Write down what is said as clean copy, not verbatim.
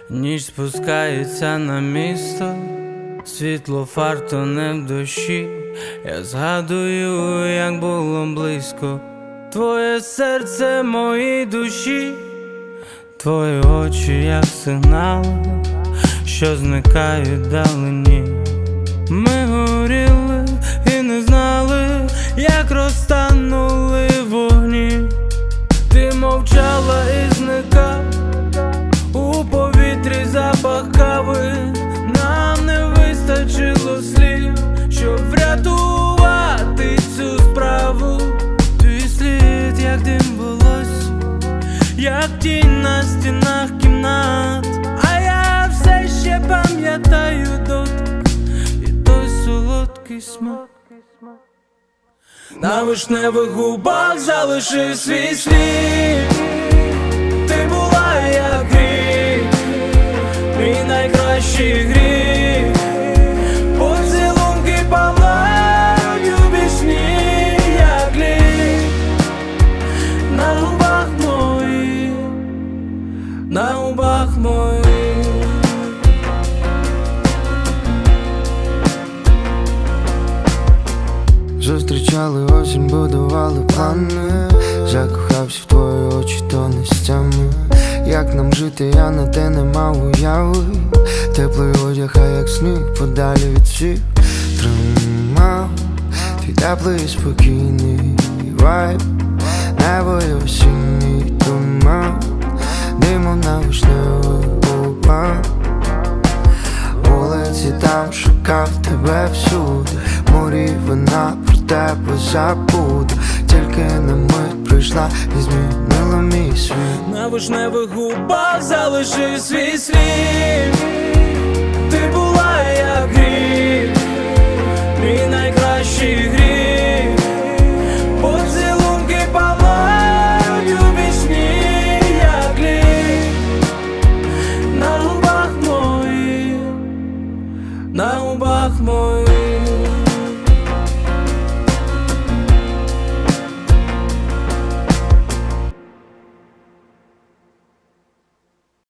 Ніч спускається на місто, світло фар тоне в душі. Я згадую, як було близько твоє серце моїй душі, твої очі, як сигнали, що зникають вдалині. Ми горіли і не знали, як розтанули вогні. Ти мовчала і зникав у повітрі запах кави. Нам не вистачило слів, щоб врятувати цю справу. Твій слід, як дим волосся, як тінь на стінах кімнат. А я все ще пам'ятаю дотик і той солодкий смак. На вишневих губах залишив свій слід. Ти була як гріх, мій найкращий гріх. Поцілунки палають у вісні, як лід. На губах моїх, на губах моїх. Зустрічали осінь, будували плани. Закохався в твої очі, то не стями. Як нам жити, я на те не мав уяви. Теплий одяг, а як сніг, подалі від всіх. Тримав твій теплий спокійний вайб. Небо і осінній туман, димом на вишневих губах. Вулиці там шукав тебе всюди. Морі вина, про тебе забуду. Тільки на мить прийшла і змінила мій світ. На вишневих губах залишив свій слід. Ти була як гріх, мій найкращий гріх. Поцілунки палають у вісні, як лід. На губах моїх, на губах моїх.